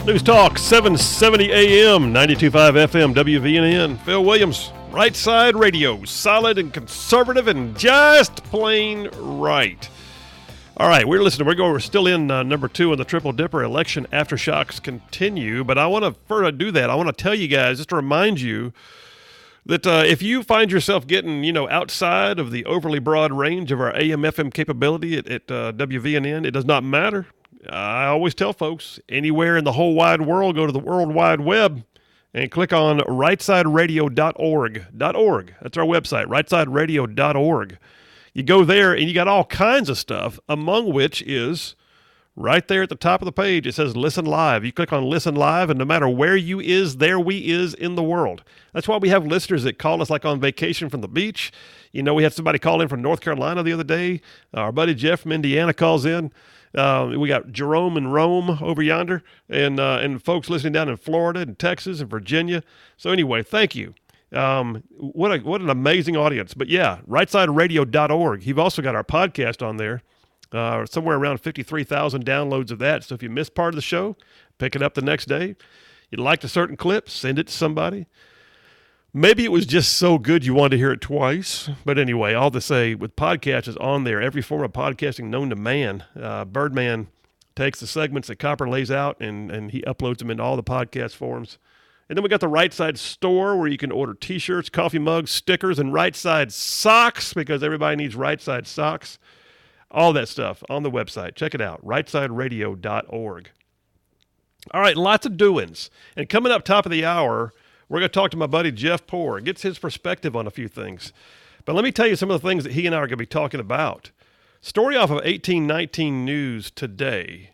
News Talk, 770 AM, 92.5 FM, WVNN. Phil Williams, Right Side Radio, solid and conservative and just plain right. All right, we're listening. We're still in number 2 in the Triple Dipper. Election aftershocks continue, but I want to further do that. I want to tell you guys, just to remind you, that if you find yourself getting, outside of the overly broad range of our AM/FM capability at WVNN, it does not matter. I always tell folks, anywhere in the whole wide world, go to the World Wide Web and click on rightsideradio.org. That's our website, rightsideradio.org. You go there and you got all kinds of stuff, among which is right there at the top of the page. It says Listen Live. You click on Listen Live, and no matter where you is, there we is in the world. That's why we have listeners that call us like on vacation from the beach. We had somebody call in from North Carolina the other day. Our buddy Jeff from Indiana calls in. We got Jerome and Rome over yonder, and folks listening down in Florida and Texas and Virginia. So anyway, thank you. What an amazing audience. But yeah, rightsideradio.org. You've also got our podcast on there. Somewhere around 53,000 downloads of that. So if you missed part of the show, pick it up the next day. You liked a certain clip, send it to somebody. Maybe it was just so good you wanted to hear it twice. But anyway, all to say, with podcasts is on there, every form of podcasting known to man. Birdman takes the segments that Copper lays out, and he uploads them into all the podcast forums. And then we got the Right Side store where you can order T-shirts, coffee mugs, stickers, and Right Side socks, because everybody needs Right Side socks. All that stuff on the website. Check it out, rightsideradio.org. All right, lots of doings. And coming up top of the hour, we're going to talk to my buddy Jeff Poor. Gets his perspective on a few things. But let me tell you some of the things that he and I are going to be talking about. Story off of 1819 News today.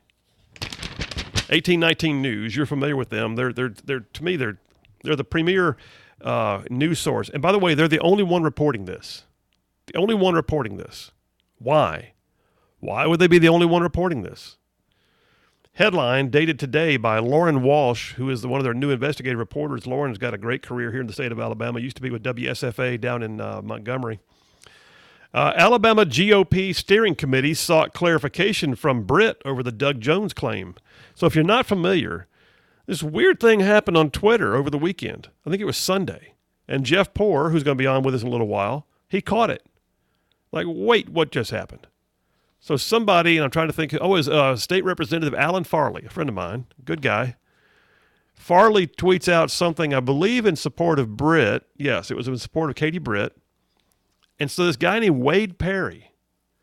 1819 News, you're familiar with them. They're to me, they're the premier news source. And by the way, they're the only one reporting this. The only one reporting this. Why? Why would they be the only one reporting this? Headline dated today by Lauren Walsh, who is one of their new investigative reporters. Lauren's got a great career here in the state of Alabama. Used to be with WSFA down in Montgomery. Alabama GOP steering committee sought clarification from Britt over the Doug Jones claim. So if you're not familiar, this weird thing happened on Twitter over the weekend. I think it was Sunday. And Jeff Poor, who's going to be on with us in a little while, he caught it. Like, wait, what just happened? So somebody, and I'm trying to think, it was State Representative Alan Farley, a friend of mine, good guy. Farley tweets out something, I believe, in support of Britt. Yes, it was in support of Katie Britt. And so this guy named Wade Perry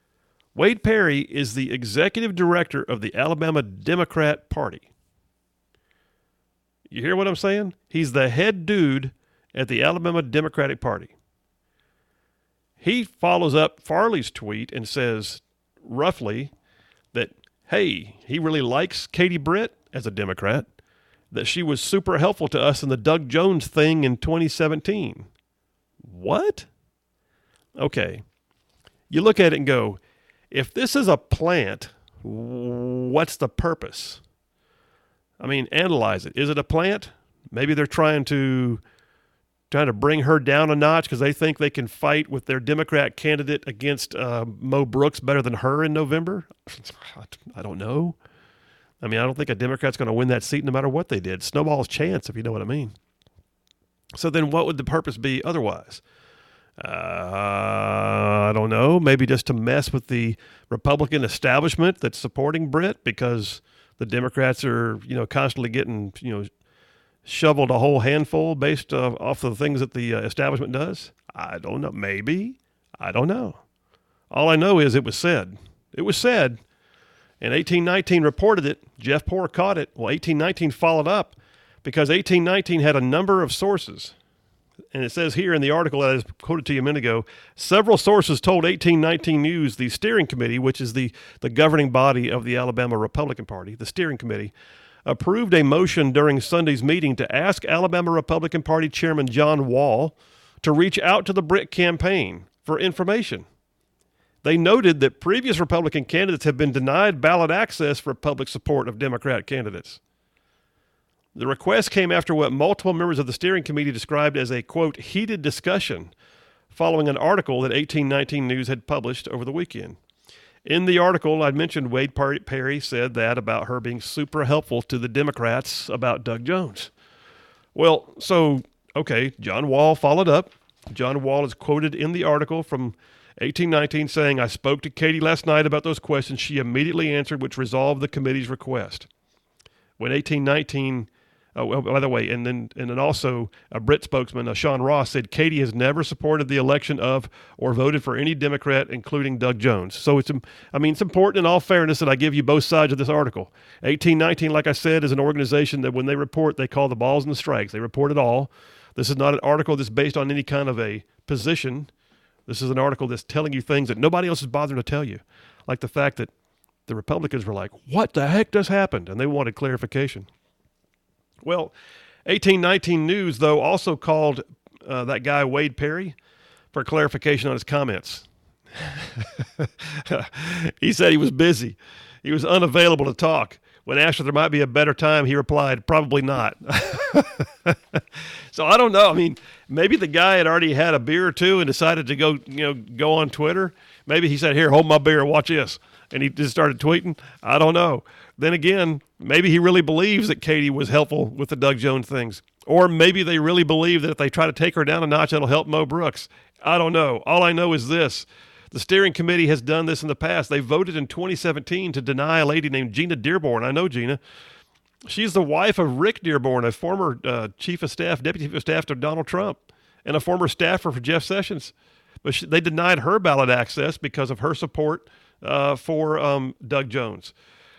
is the executive director of the Alabama Democrat Party. You hear what I'm saying? He's the head dude at the Alabama Democratic Party. He follows up Farley's tweet and says, roughly, that, hey, he really likes Katie Britt as a Democrat, that she was super helpful to us in the Doug Jones thing in 2017. What? Okay. You look at it and go, if this is a plant, what's the purpose? I mean, analyze it. Is it a plant? Maybe they're trying to bring her down a notch because they think they can fight with their Democrat candidate against Mo Brooks better than her in November. I don't know. I mean, I don't think a Democrat's going to win that seat no matter what they did. Snowball's chance, if you know what I mean. So then what would the purpose be otherwise? I don't know. Maybe just to mess with the Republican establishment that's supporting Britt because the Democrats are, constantly getting, shoveled a whole handful based off of the things that the establishment does? I don't know. Maybe. I don't know. All I know is it was said. It was said. And 1819 reported it. Jeff Poor caught it. Well, 1819 followed up because 1819 had a number of sources. And it says here in the article that I quoted to you a minute ago, several sources told 1819 News the steering committee, which is the governing body of the Alabama Republican Party, the steering committee, approved a motion during Sunday's meeting to ask Alabama Republican Party Chairman John Wall to reach out to the Britt campaign for information. They noted that previous Republican candidates have been denied ballot access for public support of Democrat candidates. The request came after what multiple members of the steering committee described as a, quote, heated discussion following an article that 1819 News had published over the weekend. In the article, I mentioned Wade Perry said that about her being super helpful to the Democrats about Doug Jones. Well, so, okay, John Wall followed up. John Wall is quoted in the article from 1819 saying, "I spoke to Katie last night about those questions. She immediately answered, which resolved the committee's request." When 1819, by the way, and then also a Brit spokesman, Sean Ross, said Katie has never supported the election of or voted for any Democrat, including Doug Jones. So it's important in all fairness that I give you both sides of this article. 1819, like I said, is an organization that when they report, they call the balls and the strikes. They report it all. This is not an article that's based on any kind of a position. This is an article that's telling you things that nobody else is bothering to tell you, like the fact that the Republicans were like, what the heck just happened? And they wanted clarification. Well, 1819 News, though, also called that guy Wade Perry for clarification on his comments. He said he was busy. He was unavailable to talk. When asked if there might be a better time, he replied, probably not. So I don't know. I mean, maybe the guy had already had a beer or two and decided to go on Twitter. Maybe he said, here, hold my beer, watch this. And he just started tweeting. I don't know. Then again, maybe he really believes that Katie was helpful with the Doug Jones things. Or maybe they really believe that if they try to take her down a notch, it'll help Mo Brooks. I don't know. All I know is this. The steering committee has done this in the past. They voted in 2017 to deny a lady named Gina Dearborn. I know Gina. She's the wife of Rick Dearborn, a former deputy chief of staff to Donald Trump, and a former staffer for Jeff Sessions. But they denied her ballot access because of her support for Doug Jones.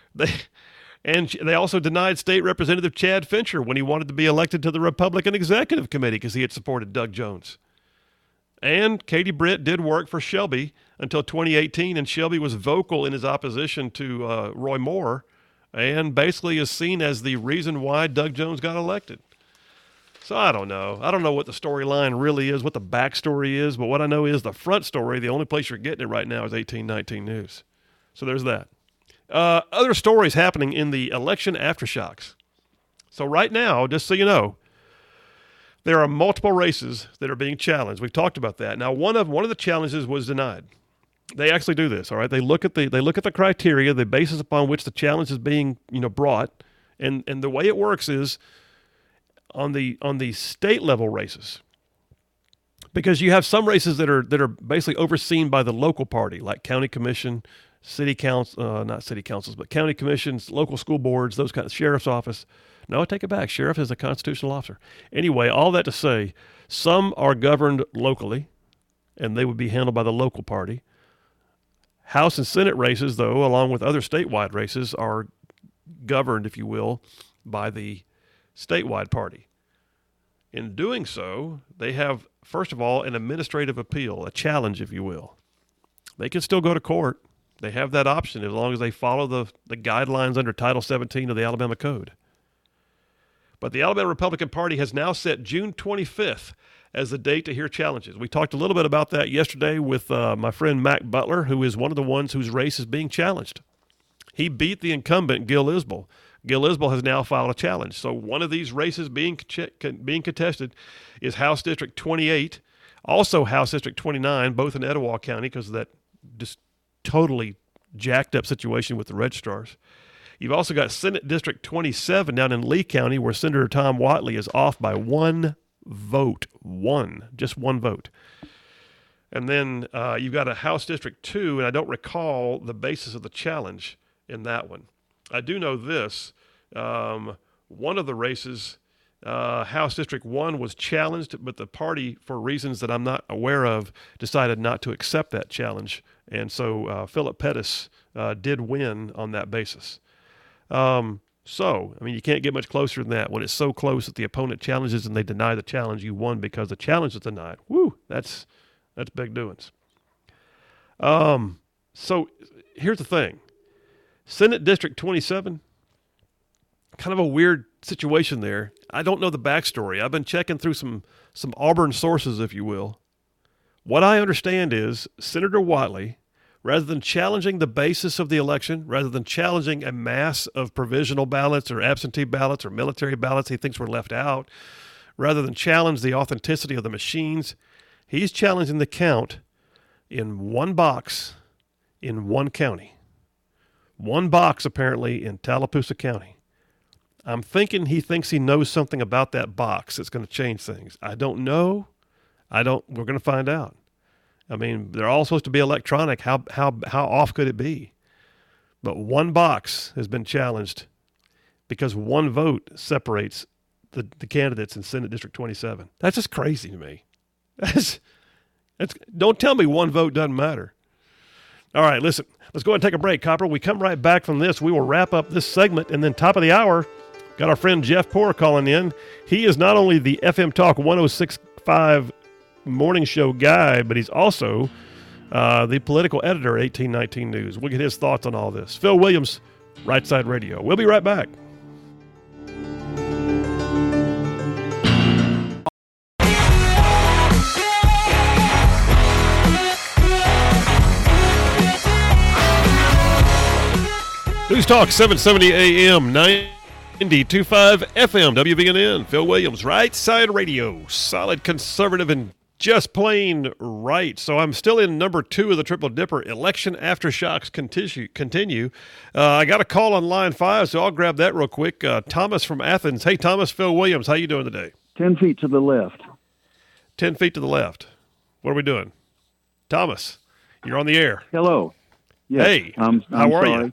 They also denied State Representative Chad Fincher when he wanted to be elected to the Republican Executive Committee because he had supported Doug Jones. And Katie Britt did work for Shelby until 2018, and Shelby was vocal in his opposition to Roy Moore and basically is seen as the reason why Doug Jones got elected. So I don't know. I don't know what the storyline really is, what the backstory is, but what I know is the front story, the only place you're getting it right now is 1819 News. So there's that. Other stories happening in the election aftershocks. So right now, just so you know, there are multiple races that are being challenged. We've talked about that. Now, one of the challenges was denied. They actually do this, all right? They look at the criteria, the basis upon which the challenge is being, brought, and the way it works is on the state level races. Because you have some races that are basically overseen by the local party, like county commission, city council, not city councils, but county commissions, local school boards, those kind of sheriff's office. No, I take it back. Sheriff is a constitutional officer. Anyway, all that to say, some are governed locally, and they would be handled by the local party. House and Senate races, though, along with other statewide races, are governed, if you will, by the statewide party. In doing so, they have, first of all, an administrative appeal, a challenge, if you will. They can still go to court. They have that option as long as they follow the guidelines under Title 17 of the Alabama Code. But the Alabama Republican Party has now set June 25th as the date to hear challenges. We talked a little bit about that yesterday with my friend Mac Butler, who is one of the ones whose race is being challenged. He beat the incumbent, Gil Isbell. Gil Isbell has now filed a challenge. So one of these races being contested is House District 28, also House District 29, both in Etowah County because of that just totally jacked up situation with the registrars. You've also got Senate District 27 down in Lee County where Senator Tom Whatley is off by one vote. Just one vote. And then you've got a House District 2, and I don't recall the basis of the challenge in that one. I do know this. One of the races, House District 1, was challenged, but the party, for reasons that I'm not aware of, decided not to accept that challenge. And so Philip Pettis did win on that basis. You can't get much closer than that. When it's so close that the opponent challenges and they deny the challenge, you won because the challenge is denied. Woo, that's big doings. So here's the thing. Senate District 27, kind of a weird situation there. I don't know the backstory. I've been checking through some Auburn sources, if you will. What I understand is Senator Whatley, rather than challenging the basis of the election, rather than challenging a mass of provisional ballots or absentee ballots or military ballots he thinks were left out, rather than challenge the authenticity of the machines, he's challenging the count in one box in one county. One box, apparently, in Tallapoosa County. I'm thinking he thinks he knows something about that box that's going to change things. I don't know. We're going to find out. I mean, they're all supposed to be electronic. How off could it be? But one box has been challenged because one vote separates the candidates in Senate District 27. That's just crazy to me. Don't tell me one vote doesn't matter. All right, listen, let's go ahead and take a break, Copper. We come right back from this. We will wrap up this segment, and then top of the hour, got our friend Jeff Poor calling in. He is not only the FM Talk 106.5 morning show guy, but he's also the political editor at 1819 News. We'll get his thoughts on all this. Phil Williams, Right Side Radio. We'll be right back. News Talk 770 AM, 92.5 FM, WVNN. Phil Williams, Right Side Radio. Solid, conservative, and just plain right. So I'm still in number 2 of the Triple Dipper. Election aftershocks continue. I got a call on line 5, so I'll grab that real quick. Thomas from Athens. Hey, Thomas, Phil Williams, how you doing today? 10 feet to the left. 10 feet to the left. What are we doing? Thomas, you're on the air. Hello. Yes, hey, I'm how are sorry. you?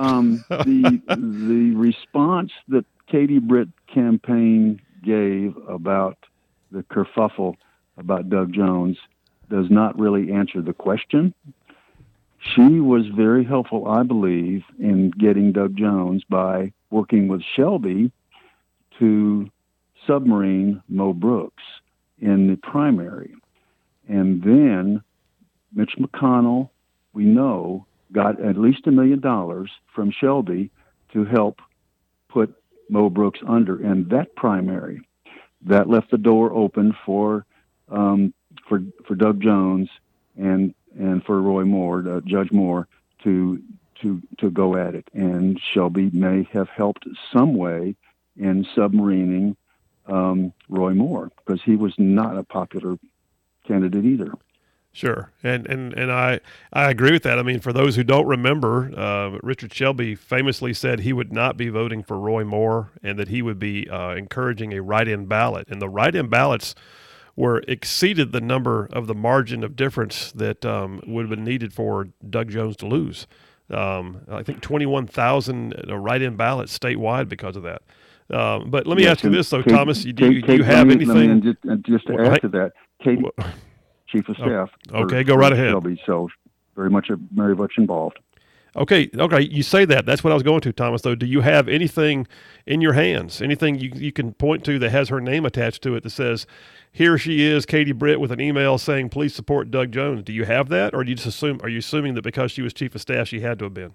The response that Katie Britt campaign gave about the kerfuffle about Doug Jones does not really answer the question. She was very helpful, I believe, in getting Doug Jones by working with Shelby to submarine Mo Brooks in the primary. And then Mitch McConnell, we know, got at least $1 million from Shelby to help put Mo Brooks under in that primary. That left the door open for Doug Jones and for Roy Moore, Judge Moore, to go at it. And Shelby may have helped some way in submarining Roy Moore, because he was not a popular candidate either. Sure, and I agree with that. I mean, for those who don't remember, Richard Shelby famously said he would not be voting for Roy Moore and that he would be encouraging a write-in ballot. And the write-in ballots exceeded the number of the margin of difference that would have been needed for Doug Jones to lose. I think 21,000 write-in ballots statewide because of that. But let me ask you this, though, Thomas. Do you have anything? Just to add to that, Katie, Chief of Staff. Okay, go right ahead. Shelby, so very much involved. Okay. You say that. That's what I was going to, Thomas, though. Do you have anything in your hands, anything you can point to that has her name attached to it that says, here she is, Katie Britt, with an email saying, please support Doug Jones? Do you have that, or are you assuming that because she was Chief of Staff, she had to have been?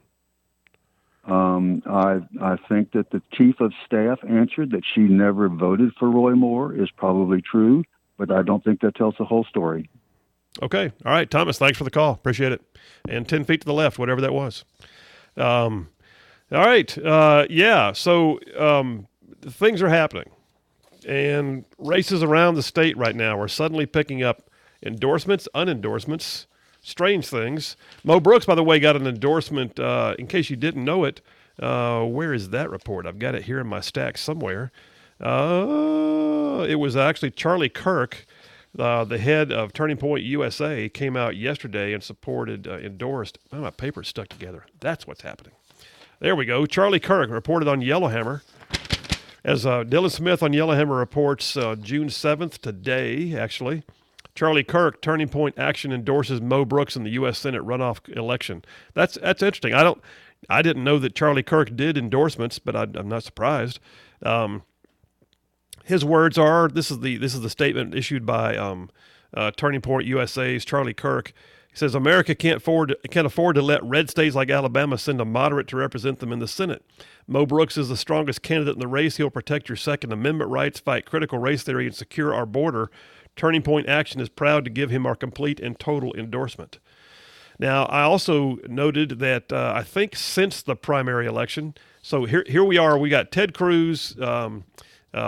I think that the Chief of Staff answered that she never voted for Roy Moore is probably true, but I don't think that tells the whole story. Okay. All right, Thomas, thanks for the call. Appreciate it. And 10 feet to the left, whatever that was. All right. Yeah. So things are happening. And races around the state right now are suddenly picking up endorsements, unendorsements, strange things. Mo Brooks, by the way, got an endorsement. In case you didn't know it, where is that report? I've got it here in my stack somewhere. It was actually Charlie Kirk, the head of Turning Point USA, came out yesterday and endorsed. Oh, my paper's stuck together. That's what's happening. There we go. Charlie Kirk reported on Yellowhammer. As Dylan Smith on Yellowhammer reports, June 7th, today, actually, Charlie Kirk, Turning Point Action, endorses Mo Brooks in the U.S. Senate runoff election. That's interesting. I didn't know that Charlie Kirk did endorsements, but I'm not surprised. His words are, this is the statement issued by Turning Point USA's Charlie Kirk. He says, America can't afford to let red states like Alabama send a moderate to represent them in the Senate. Mo Brooks is the strongest candidate in the race. He'll protect your Second Amendment rights, fight critical race theory, and secure our border. Turning Point Action is proud to give him our complete and total endorsement. Now, I also noted that I think since the primary election, so here we are. We got Ted Cruz,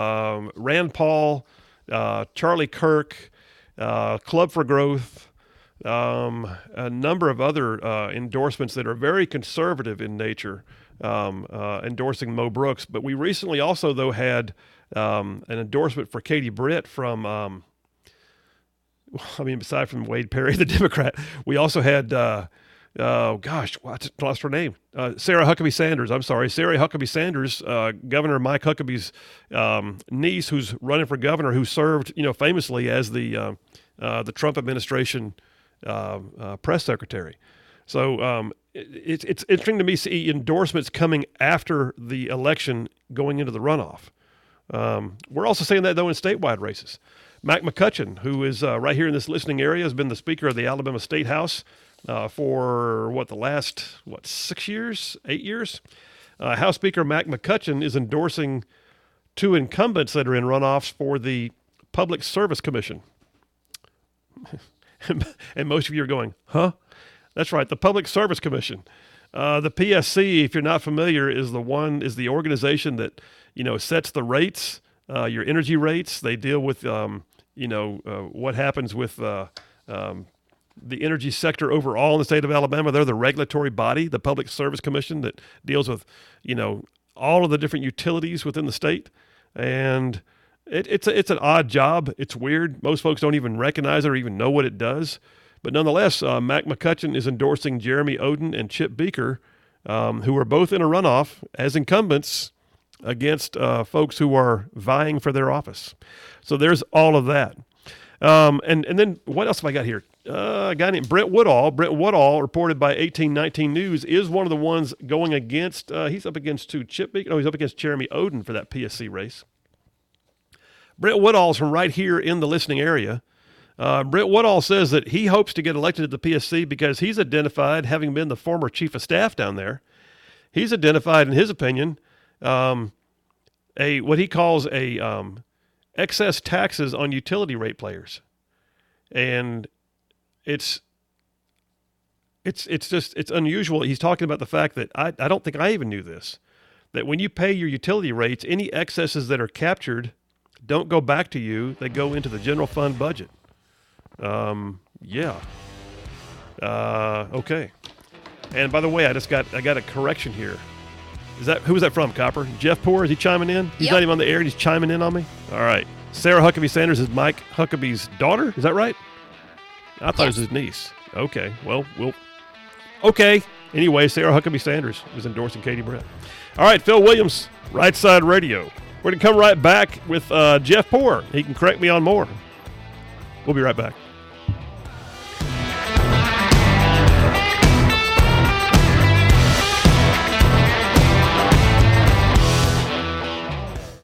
Rand Paul, Charlie Kirk, Club for Growth, a number of other endorsements that are very conservative in nature, endorsing Mo Brooks. But we recently also, though, had an endorsement for Katie Britt from, aside from Wade Perry, the Democrat, we also had, I lost her name, Sarah Huckabee Sanders. I'm sorry, Sarah Huckabee Sanders, Governor Mike Huckabee's niece, who's running for governor, who served, famously as the Trump administration press secretary. So it's interesting to me see endorsements coming after the election going into the runoff. We're also seeing that, though, in statewide races. Mac McCutcheon, who is right here in this listening area, has been the Speaker of the Alabama State House for the last 8 years. House Speaker Mac McCutcheon is endorsing 2 incumbents that are in runoffs for the Public Service Commission. And most of you are going, huh? That's right, the Public Service Commission. The PSC, if you're not familiar, is the organization that sets the rates, your energy rates. They deal with what happens with the energy sector overall in the state of Alabama. They're the regulatory body, the Public Service Commission, that deals with all of the different utilities within the state. And it's an odd job. It's weird. Most folks don't even recognize it or even know what it does. But nonetheless, Mac McCutcheon is endorsing Jeremy Oden and Chip Beaker, who are both in a runoff as incumbents against folks who are vying for their office. So there's all of that. And then what else have I got here? A guy named Brent Woodall. Brent Woodall, reported by 1819 News, is one of the ones going against, he's up against Chip Beaker. No, he's up against Jeremy Oden for that PSC race. Brent Woodall's from right here in the listening area. Brent Woodall says that he hopes to get elected to the PSC because he's identified, having been the former chief of staff down there, he's identified, in his opinion, what he calls excess taxes on utility rate players. And it's unusual. He's talking about the fact that I don't think I even knew this, that when you pay your utility rates, any excesses that are captured don't go back to you. They go into the general fund budget. Okay. And by the way, I got a correction here. Who was that from, Copper? Jeff Poor? Is he chiming in? He's not even on the air and he's chiming in on me? All right. Sarah Huckabee Sanders is Mike Huckabee's daughter? Is that right? I thought it was his niece. Okay. Well, okay. Anyway, Sarah Huckabee Sanders is endorsing Katie Britt. All right, Phil Williams, Right Side Radio. We're going to come right back with Jeff Poor. He can correct me on more. We'll be right back.